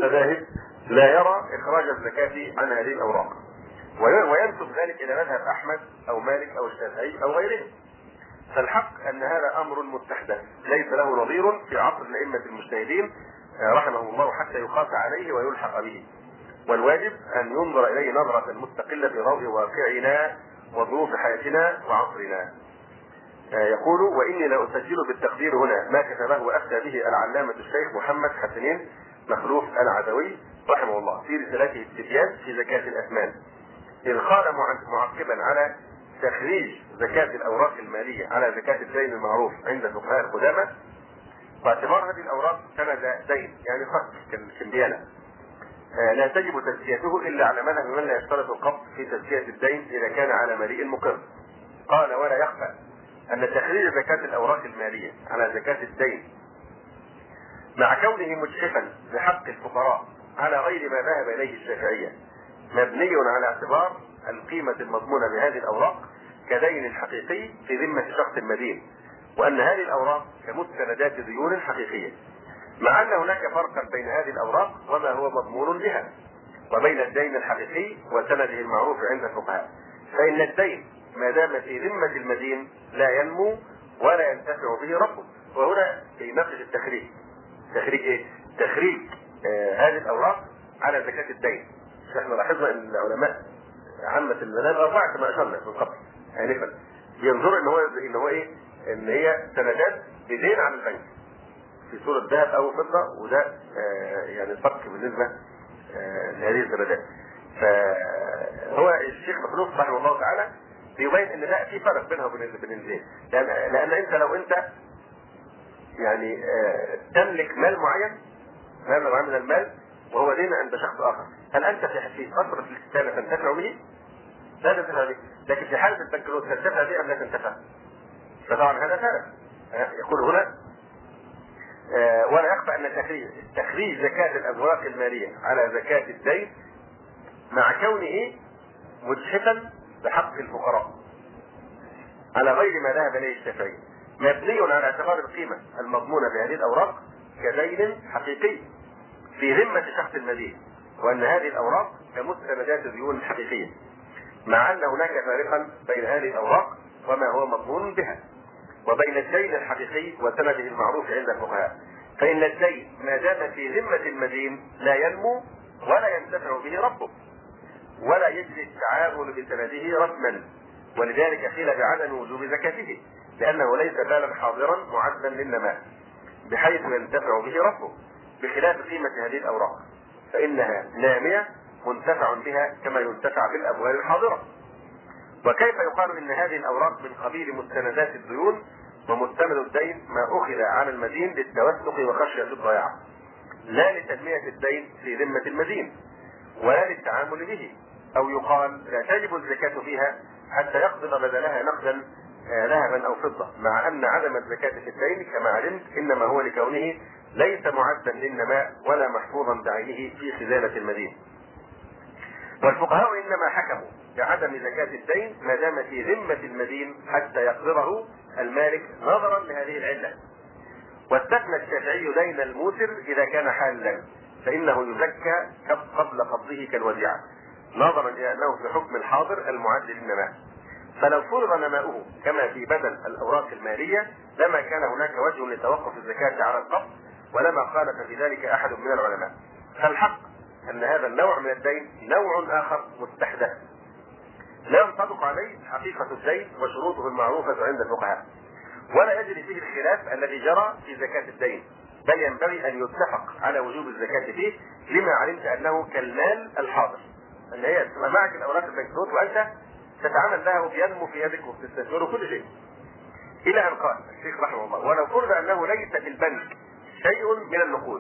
المذاهب لا يرى إخراج الزكاة عن هذه الأوراق، وينسب ذلك إلى مذهب أحمد أو مالك أو الشافعي أو غيرهم. فالحق أن هذا أمر مستحدث ليس له نظير في عصر الأئمة المجتهدين رحمهم الله حتى يقاس عليه ويلحق به، والواجب أن ينظر إليه نظرة مستقلة في ضوء واقعنا وظروف حياتنا وعصرنا. يقول: وإني لا أسجل بالتقدير هنا ما كتبه وأفتى به العلامة الشيخ محمد حسنين مخلوف العدوي رحمه الله في رسالته التبيان في زكاة الأثمان، إذ قال معقبا على تخريج زكاة الأوراق المالية على زكاة الدين المعروف عند فقهاء القدامى، واعتبار هذه الأوراق سند دين يعني خط كالديانة لا تجب تزكيته إلا على مذهب من لا يشترط القبض في تزكية الدين إذا كان على مليء مقر. قال: ولا يخفى أن تخريج زكاة الأوراق المالية على زكاة الدين مع كونه مجحفا بحق الفقراء على غير ما ذهب إليه الشافعية مبني على اعتبار القيمة المضمونة بهذه الأوراق كدين حقيقي في ذمة شخص مدين، وأن هذه الأوراق كمستندات ديون حقيقية، مع أن هناك فرقا بين هذه الأوراق وما هو مضمون بها وبين الدين الحقيقي وسنده المعروف عند الفقهاء. فإن الدين ما دام في ذمة المدين لا ينمو ولا ينتفع به ربه. وهنا يناقش التخريج. تخريج ايه؟ تخريج هذه الأوراق على زكاة الدين. احنا لاحظنا ان العلماء عامة المذاهب الأربعة كما أشرنا من قبل آنفا ينظر ان هو ايه؟ ان هي سندات بدين عن البنك في صورة ذهب أو فضة، وده يعني الفرق بالنسبة لهذه السندات. فهو الشيخ مخلوف رحمه الله تعالى بيبين ان لا في فرق بينها وبين الدين، لأن انت لو انت يعني تملك مال معين من المال وهو دين عند شخص اخر، هل انت في فترة الاستدانة تنتفع به؟ لا تنتفع به، لكن في حالة البنكروت تنتفع به ام لا تنتفع؟ فطبعا هذا فرق. يقول هنا: ولا يخفى ان تخريج زكاة الأوراق المالية على زكاة الدين مع كونه مجحفا بحق الفقراء على غير ما ذهب اليه الشافعي مبني على اعتبار القيمة المضمونة بهذه الأوراق كدين حقيقي في ذمة شخص المدين، وأن هذه الأوراق كمستندات ديون حقيقية، مع أن هناك فارقا بين هذه الأوراق وما هو مضمون بها وبين الدين الحقيقي وسنده المعروف عند الفقهاء. فإن الدين ما دام في ذمة المدين لا ينمو ولا ينتفع به ربه ولا يجري التعامل بسنده رسما، ولذلك قيل بعدم وجوب زكاته، لأنه ليس بالا حاضرا معدا للنماء بحيث ينتفع به ربه، بخلاف قيمة هذه الأوراق فإنها نامية منتفع بها كما ينتفع بالأموال الحاضرة. وكيف يقال إن هذه الأوراق من قبيل مستندات الديون ومستند الدين ما أخذ على المدين للتوثق وخشية الضياع، لا لتنمية الدين في ذمة المدين ولا للتعامل به، أو يقال لا تجب الزكاة فيها حتى يقبض بدلها نقدا ذهبا أو فضة، مع أن عدم الزكاة في الدين كما علمت إنما هو لكونه ليس معدا للنماء ولا محفوظا بعينه في خزانة المدين. والفقهاء إنما حكموا بعدم زكاة الدين ما دام في ذمة المدين حتى يقبضه المالك نظرا لهذه العلة. واستثنى الشافعي دين الموسر إذا كان حالا فإنه يزكى قبل قبضه كالوديعة، نظرا إلى أنه في حكم الحاضر المعد للنماء. فلو فرض نماؤه كما في بدل الأوراق المالية لما كان هناك وجه لتوقف الزكاة على القبض، ولما خالف في ذلك أحد من العلماء. فالحق أن هذا النوع من الدين نوع آخر مستحدث لا ينطبق عليه حقيقة الدين وشروطه المعروفة عند الفقهاء، ولا يجري فيه الخلاف الذي جرى في زكاة الدين، بل ينبغي أن يتفق على وجوب الزكاة فيه لما علمت أنه كالمال الحاضر، أن هي معك الأوراق البنكنوت وأنت تتعامل لها وبينمو في يدك وبتستثمره كل شيء. إلى أن قال الشيخ رحمه الله: ولو فرض أنه ليس في البنك شيء من النقود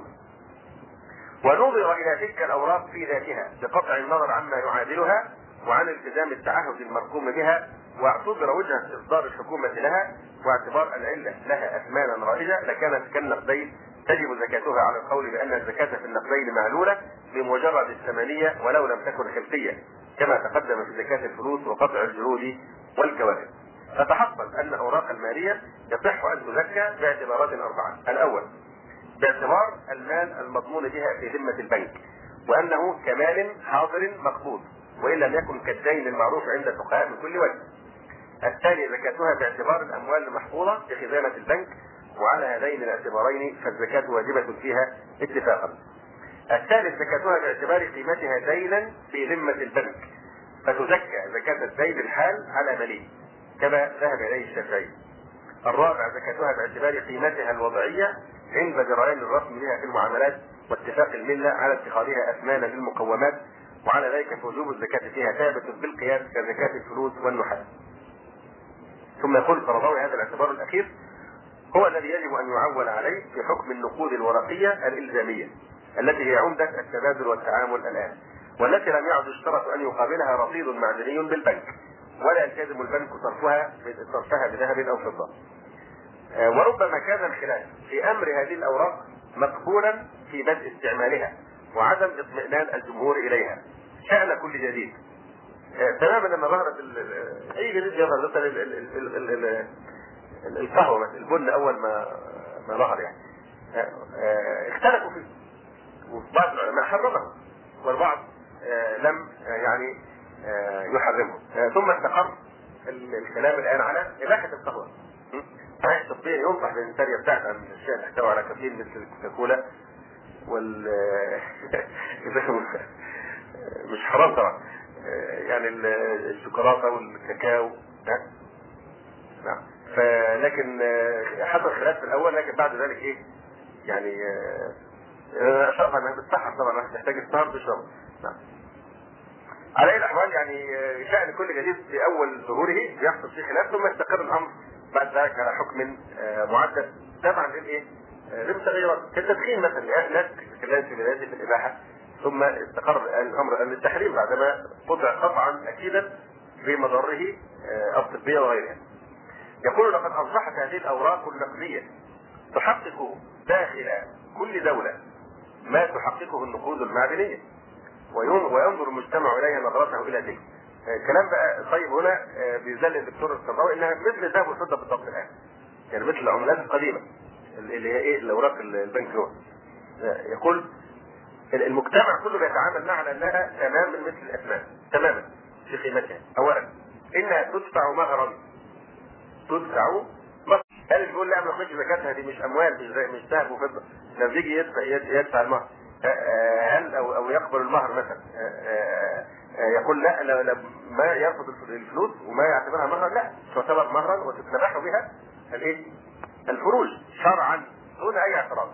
ونظر إلى تلك الأوراق في ذاتها بقطع النظر عما يعادلها وعن التزام التعهد المرقوم بها، واعتبر وجهة إصدار الحكومة لها واعتبار العلة لها أثمانا رائجة، لكانت كالنقدين تجب زكاتها على القول بأن الزكاة في النقدين معلولة بمجرد الثمنية ولو لم تكن خلفية، كما تقدم في زكاة الفلوس وقطع الجلود والكواكب. فتحصل أن أوراق المالية يصح أن تزكى باعتبارات أربعة: الأول باعتبار المال المضمون بها في ذمة البنك، وأنه كمال حاضر مقبوض وإن لم يكن كالدين المعروف عند الفقهاء من كل وجه. الثاني زكاتها باعتبار الأموال المحفوظة في خزانة البنك، وعلى هذين الاعتبارين فالزكاة واجبة فيها اتفاقا. الثالث زكاتها باعتبار قيمتها دينا في ذمة البنك، فتزكى زكاة الدين الحال على مليه كما ذهب إليه الشافعي. الرابع زكاتها باعتبار قيمتها الوضعية عند جريان الرسم بها في المعاملات واتفاق الملة على اتخاذها أثمانا للمقومات، وعلى ذلك فوجوب الزكاة فيها ثابت بالقياس كزكاة الفلوس والنحاس. ثم يقول القرضاوي هذا الاعتبار الأخير هو الذي يجب أن يعول عليه في حكم النقود الورقية الإلزامية التي هي عمدة التبادل والتعامل الآن، والتي لم يعد يشترط أن يقابلها رصيد معدني بالبنك، ولا يلتزم البنك صرفها بذهب أو فضة. وربما كان الخلاف في أمر هذه الأوراق مقبولا في بدء استعمالها وعدم اطمئنان الجمهور إليها شأن كل جديد. تماما لما ظهرت أي جديد يظهر مثلا القهوة مثلا البن أول ما ظهر يعني اختلفوا فيه، وبعض العلماء حرمه والبعض لم يعني يحرمه. ثم استقر الكلام الآن على إباحة القهوة. صحيح التطبيق ينصح بالإنسان يبتعد عن الأشياء تحتوي على كافيين مثل الكوكاكولا مش حرام طبعا، يعني الشوكولاته والكاكاو نعم. فلكن حصل خلاف في الاول، لكن بعد ذلك ايه يعني اشرف انها بتسحر طبعا، تحتاج السهر تشرب. نعم. على اي الاحوال يعني شأن كل جديد في اول ظهوره يحصل فيه خلاف، ثم يستقر الامر بعد ذلك على حكم معدل تبعا للايه؟ للتغيرات كالتدخين مثلا، ناس تكلمت في بدايه في الاباحه ثم استقر الامر ان التحريم بعدما قطع قطعا اكيدا بمضره الطبيه وغيرها. يقول لقد اصبحت هذه الاوراق النقديه تحقق داخل كل دوله ما تحققه النقود المعدنيه، وينظر المجتمع اليها نظرته الى تلك. الكلام بقى طيب هنا بيذل الدكتور القرضاوي انها مثل الذهب والفضه بالضبط الان، يعني مثل العملات القديمه اللي هي ايه الاوراق البنك نوت. يقول المجتمع كله بيتعامل معها لانها تماما مثل الاثمان تماما في قيمتها. اولا انها تدفع مهرا، تدفع مهرا. هل اللي بيقول لا ما ناخدش زكاتها دي مش اموال مش ذهب وفضه، لما بيجي يدفع المهر هل او يقبل المهر مثلا يقول لا ما يرفض الفلوس وما يعتبرها مهرا، لا تعتبر مهرا وتتنبح بها الايه؟ الفروج شرعا دون اي اعتراض.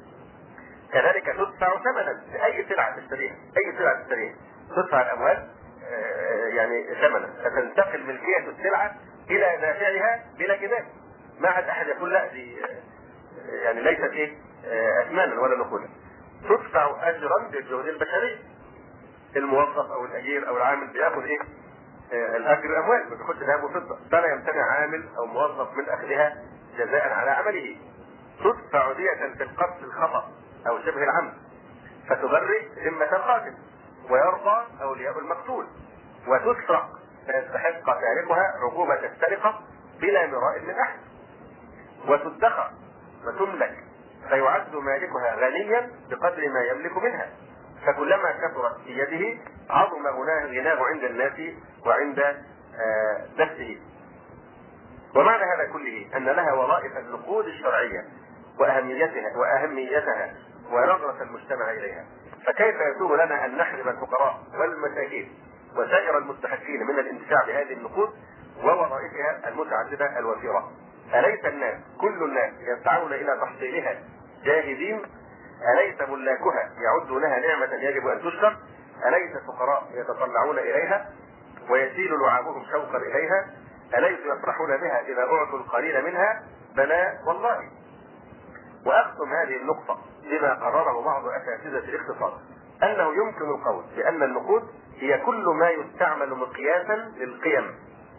كذلك تدفع ثمنا لاي سلعه تشتريها، اي سلعه تشتريها تدفع الاموال يعني ثمنا، فتنتقل ملكيه السلعه الى دافعها بلا جدال. ما حد احد يقول لا دي يعني ليست ايه اثمانا ولا نقودا. تدفع اجرا بالجهد البشري، الموظف او الاجير او العامل بياخذ ايه الاجر اموال، ما بياخدش ذهب وفضه، فلا يمتنع عامل او موظف من اخذها جزاء على عمله. تدفع دية في القتل الخطأ او شبه العمد، فتبرئ ذمة القاتل ويرضى اولياء المقتول. وتسرق فيستحق تاركها عقوبة السرقة بلا مراء من احد. وتدخر وتملك فيعد مالكها غنيا بقدر ما يملك منها، فكلما كثرت في يده عظم غناه عند الناس وعند نفسه. ومعنى هذا كله ان لها وظائف النقود الشرعيه واهميتها ونظره المجتمع اليها. فكيف يسوغ لنا ان نحرم الفقراء والمساكين وسائر المستحقين من الانتفاع بهذه النقود ووظائفها المتعدده الوفيره؟ اليس الناس كل الناس يسعون الى تحصيلها جاهزين؟ اليس ملاكها يعدونها نعمه يجب ان تشكر؟ اليس الفقراء يتطلعون اليها ويسيل لعابهم شوقا اليها؟ اليس يفرحون بها اذا اعطوا القليل منها؟ بلى والله. واختم هذه النقطه بما قرره بعض اساتذه الاقتصاد، انه يمكن القول بان النقود هي كل ما يستعمل مقياسا للقيم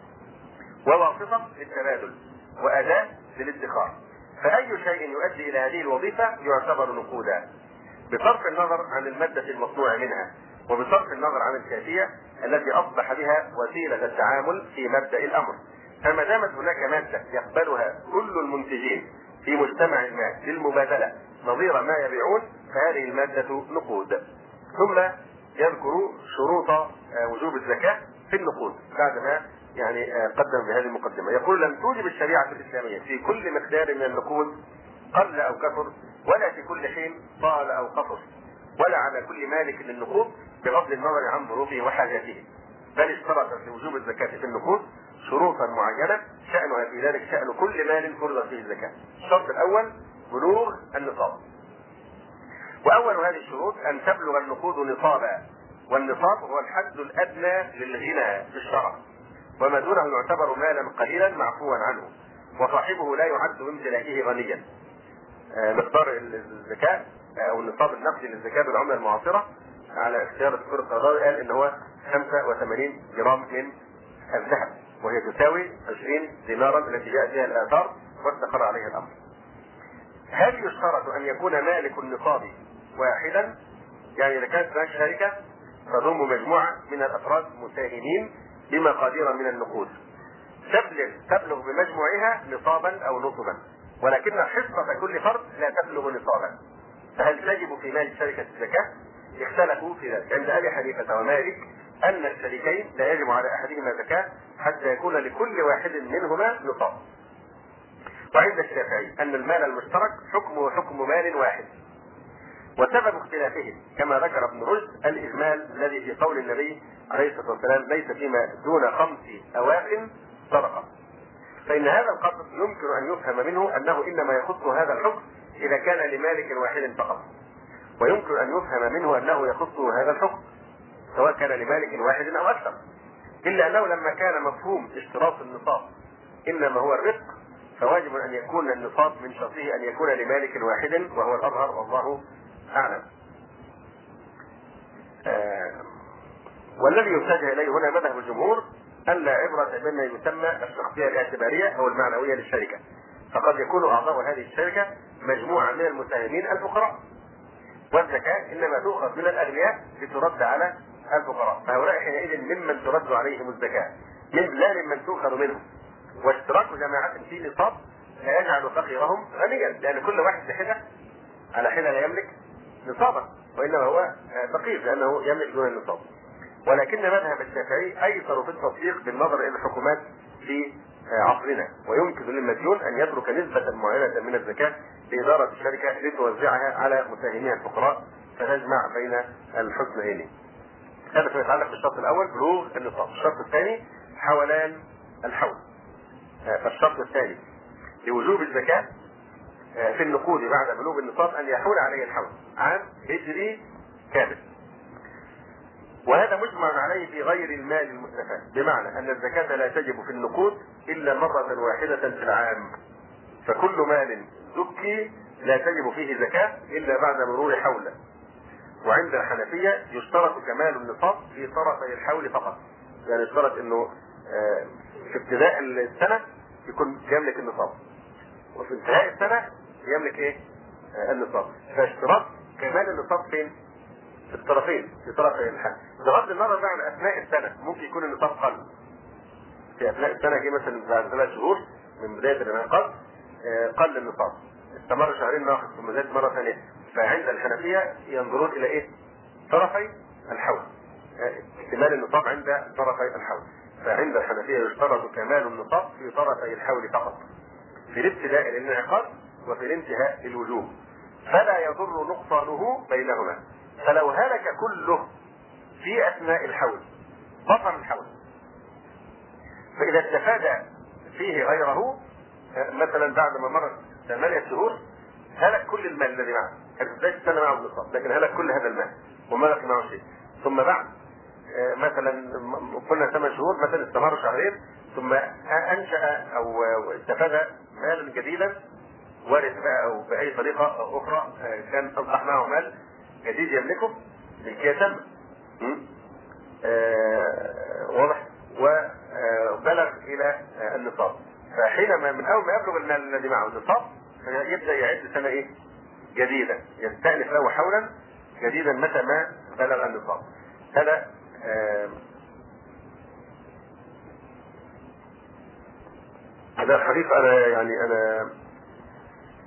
وواسطه للتبادل واداه للادخار، فاي شيء يؤدي الى هذه الوظيفه يعتبر نقودا، بصرف النظر عن الماده المصنوع منها وبصرف النظر عن الكيفيه التي اصبح بها وسيله التعامل في مبدا الامر. فما دامت هناك ماده يقبلها كل المنتجين في مجتمع ما للمبادلة نظير ما يبيعون فهذه المادة نقود. ثم يذكر شروط وجوب الزكاة في النقود بعد ما يعني قدم بهذه المقدمة. يقول: لم توجب الشريعة الإسلامية في كل مقدار من النقود قل أو كثر، ولا في كل حين طال أو قصر، ولا على كل مالك للنقود بغض النظر عن ظروفه وحاجاته، بل اشترط في وجوب الزكاة في النقود شروطا معينة شأنها في ذلك شأن كل مال فرض فيه الزكاة. الشرط الأول بلوغ النصاب، وأول هذه الشروط أن تبلغ النقود نصابا، والنصاب هو الحد الأدنى للغنى في الشرع، وما دونه يعتبر مالا قليلا معفوا عنه، وصاحبه لا يعد بامتلاكه غنيا. مقدار الزكاة أو النصاب النقدي للزكاة بالعملة المعاصرة على اختيار الدكتور القرضاوي قال إن هو 85 جرام من الذهب، وهي تساوي 20 دينارا التي جاء فيها الآثار واستقر عليها الأمر. هل يشترط أن يكون مالك النصاب واحدا؟ يعني إذا كانت هناك شركة تضم مجموعة من الأفراد مساهمين بمقادير من النقود تبلغ بمجموعها نصابا أو نصبا، ولكن حصة كل فرد لا تبلغ نصابا، فهل تجب في مال الشركة الزكاة؟ اختلفوا في ذلك عند أبي حنيفة ومالك أن الشريكين لا يجب على أحدهما زكاة حتى يكون لكل واحد منهما نصاب. وعند الشافعي أن المال المشترك حكمه حكم مال واحد. وسبب اختلافهم كما ذكر ابن رشد الإجمال الذي في قول النبي عليه الصلاة والسلام: ليس فيما دون 5 أواق صدقة. فإن هذا القدر يمكن أن يفهم منه أنه إنما يخص هذا الحكم إذا كان لمالك واحد فقط، ويمكن أن يفهم منه أنه يخص هذا الحكم سواء كان لمالك واحد أو أكثر، إلا أنه لما كان مفهوم اشتراط النصاب إنما هو الرزق، فواجب أن يكون النصاب من شرطه أن يكون لمالك واحد، وهو الأظهر والله أعلم. والذي يتجه إليه هنا مذهب الجمهور أن لا عبرة بما يسمى الشخصية الاعتبارية أو المعنوية للشركة، فقد يكون أعضاء هذه الشركة مجموعة من المساهمين الفقراء، والزكاة إنما تؤخذ من الأغنياء لترد على الفقراء، فهؤلاء حينئذ ممن ترد عليهم الزكاة لا ممن تؤخذ منهم. واشتراك جماعة في نصاب لا يجعل فقيرهم غنيا، لأن كل واحد بحدة على حدة لا يملك نصابا، وإنما هو فقير لأنه يملك دون النصاب. ولكن مذهب الشافعي أيسر في التطبيق بالنظر إلى الحكومات في عصرنا، ويمكن للمديون أن يترك نسبة معينة من الزكاة لإدارة الشركة لتوزعها على مساهميها الفقراء فتجمع بين الحسنيين. هذا فيما يتعلق بالشرط الأول بلوغ النصاب. الشرط الثاني حولان الحول. فالشرط الثاني لوجوب الزكاة في النقود بعد بلوغ النصاب أن يحول عليه الحول عام هجري كامل، وهذا مجمع عليه في غير المال المستفاد، بمعنى أن الزكاة لا تجب في النقود إلا مرة واحدة في العام، فكل مال زكي لا تجب فيه زكاة إلا بعد مرور حول. وعند الحنفية يشترط كمال النصاب في طرفي الحول فقط، يعني يشترط أنه في ابتداء السنة يكون يملك النصاب، وفي انتهاء السنة يملك ايه؟ النصاب. فاشتراط كمال النصاب فين؟ في الطرفين، في طرفي الحال. بغض النظر بقى عن اثناء السنة ممكن يكون النصاب قل. في اثناء السنة جه مثلا بعد 3 شهور من بداية الانعقاد قل النصاب، استمر شهرين ناقص ثم زاد مرة ثانية. فعند الحنفية ينظرون الى ايه؟ طرفي الحول، كمال النصاب عند طرفي الحول. فعند الحنفية يشترط كمال النصاب في طرفي الحول فقط، في الابتداء للانعقاد وفي الانتهاء للوجوب، فلا يضر نقصانه بينهما. فلو هلك كله في اثناء الحول بطل الحول، فاذا استفاد فيه غيره مثلا بعد ما مرت 8 شهور هلك كل المال الذي معه، كان في بدايه السنه معه النصاب لكن هلك كل هذا المال وما بقي معه شيء، ثم بعد مثلا قلنا 8 شهور مثلا استمر شهرين ثم انشا او استفاد مالا جديدا ورث بقى او باي طريقه اخرى كان اصبح معه مال جديد يملكه لكي يتم واضح وبلغ الى النصاب، فحينما من اول ما يبلغ المال الذي معه النصاب يبدا يعد سنه ايه؟ جديده، يستأنف له حولا جديدا متى ما بلغ النصاب. هذا هذا الحديث انا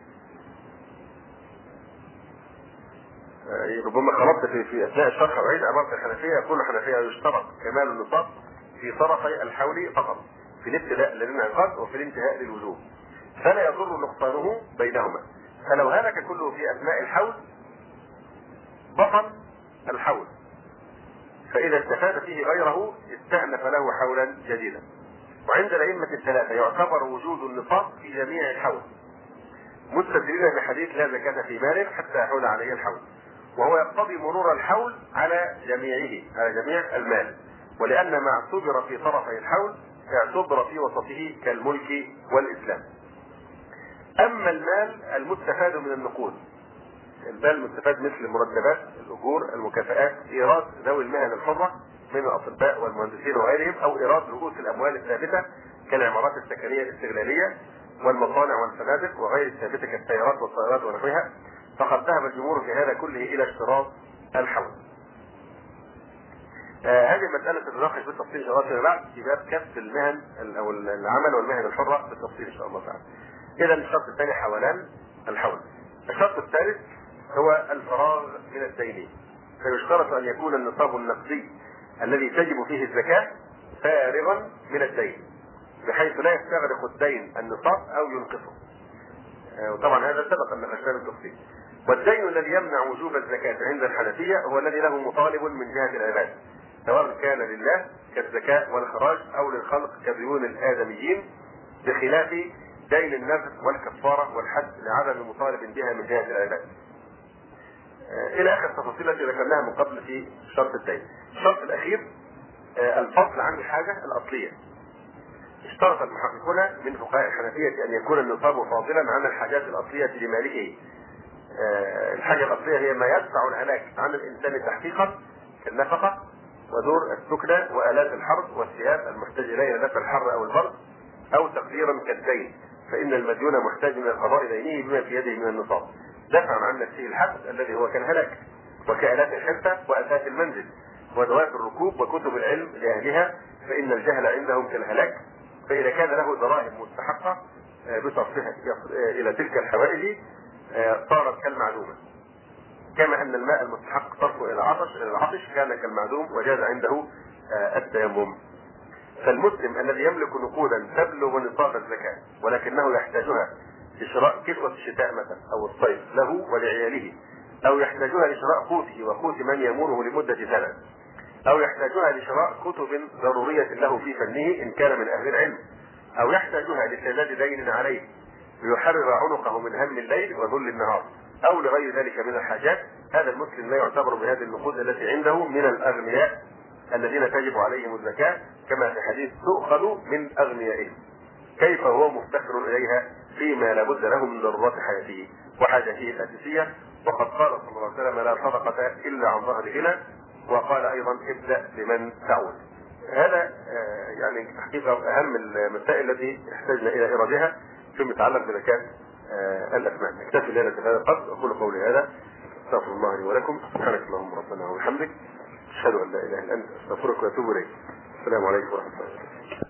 ربما خلطت في اثناء الشرح وعيد عباره الحنفيه. يقول الحنفيه يشترط كمال النصاب في طرفي الحول فقط، في الابتداء للانعقاد وفي الانتهاء للوجوب، فلا يضر نقصانه بينهما. فلو هلك كله في اثناء الحول بطل الحول، فاذا استفاد فيه غيره استأنف له حولا جديدا. وعند الائمه الثلاثه يعتبر وجود النصاب في جميع الحول، مستدلين بحديث لا زكاة في مال حتى يحول عليه الحول، وهو يقتضي مرور الحول على جميعه، على جميع المال، ولأن ما اعتبر في طرفي الحول اعتبر في وسطه كالملك والإسلام. أما المال المستفاد من النقود، المال المستفاد مثل المرتبات، الأجور، المكافآت، إيراد ذوي المهن الحرة من الأطباء والمهندسين وغيرهم، أو إيراد رؤوس الأموال الثابتة كالعمارات السكنية الاستغلالية والمصانع والفنادق وغير الثابتة كالسيارات والطائرات ونحوها، فقد ذهب الجمهور في هذا كله إلى اشتراط الحول. هذه المسألة تتناقش بالتفصيل إن شاء الله فيما بعد في باب كسب المهن أو العمل والمهن الحرة بالتفصيل إن شاء الله تعالى. إذا الشرط الثاني حولان الحول. الشرط الثالث هو الفراغ من الدين، فيشترط أن يكون النصاب النقدي الذي تجب فيه الزكاة فارغا من الدين، بحيث لا يستغرق الدين النصاب أو ينقصه. وطبعا هذا سبق أن نقشناه بالتفصيل. والدين الذي يمنع وجوب الزكاة عند الحنفية هو الذي له مطالب من جهة العباد، سواء كان لله كالزكاة والخراج أو للخلق كديون الآدميين، بخلاف دين النذر والكفارة والحج لعدم مطالب بها من جهة العباد. إلى آخر التفاصيل التي ذكرناها من قبل في شرط الدين. الشرط الأخير الفصل عن الحاجة الأصلية. اشترط المحققون من فقهاء الحنفية أن يكون النصاب فاضلا عن الحاجات الأصلية لمالكه. الحاجة الأصلية هي ما يدفع الهلاك عن الإنسان تحقيقا كالنفقة ودور السكنى وآلات الحرب والثياب المحتاج إليها دفع الحر أو البرد، أو تقديرا كالدين، فإن المديون محتاج من قضاء دينه بما في يده من النصاب، دفعا عن نفسه الحبس الذي هو كالهلاك، وكآلات الحرفة وأثاث المنزل ودوات الركوب وكتب العلم لأهلها، فإن الجهل عندهم كالهلاك. فإذا كان له دراهم مستحقة بصرفها إلى تلك الحوائج صارت كالمعدومة، كما أن الماء المستحق صرفه إلى العطش كان كالمعدوم وجاز عنده التيمم. فالمسلم الذي يملك نقودا تبلغ نصاب الزكاة ولكنه يحتاجها لشراء كسوة الشتاء مثلا أو الصيف له ولعياله، أو يحتاجها لشراء قوته وقوت من يموره لمدة سنة، أو يحتاجها لشراء كتب ضرورية له في فنه إن كان من أهل العلم، أو يحتاجها لسداد دين عليه ليحرر عنقه من هم الليل وذل النهار، أو لغير ذلك من الحاجات، هذا المسلم لا يعتبر بهذه النقود التي عنده من الأغنياء الذين تجب عليهم الزكاة، كما في حديث تؤخذ من أغنيائهم، كيف هو مفتقر إليها فيما لا بد له من ضرورات حياته وحاجته الأساسية. وقد قال صلى الله عليه وسلم لا صدقة إلا عن ظهر غنى، وقال أيضا ابدأ بمن تعود. هذا يعني حقيقة أهم المسائل التي احتاجنا إلى إيرادها فيما يتعلق بزكاة الأثمان. اكتفي لنا بهذا القدر، أقول قولي هذا، استغفر الله لي ولكم، سبحانك اللهم ربنا وبحمدك، أشهد أن لا إله إلا أنت، أستغفرك وأتوب إليك. السلام عليكم ورحمة الله وبركاته.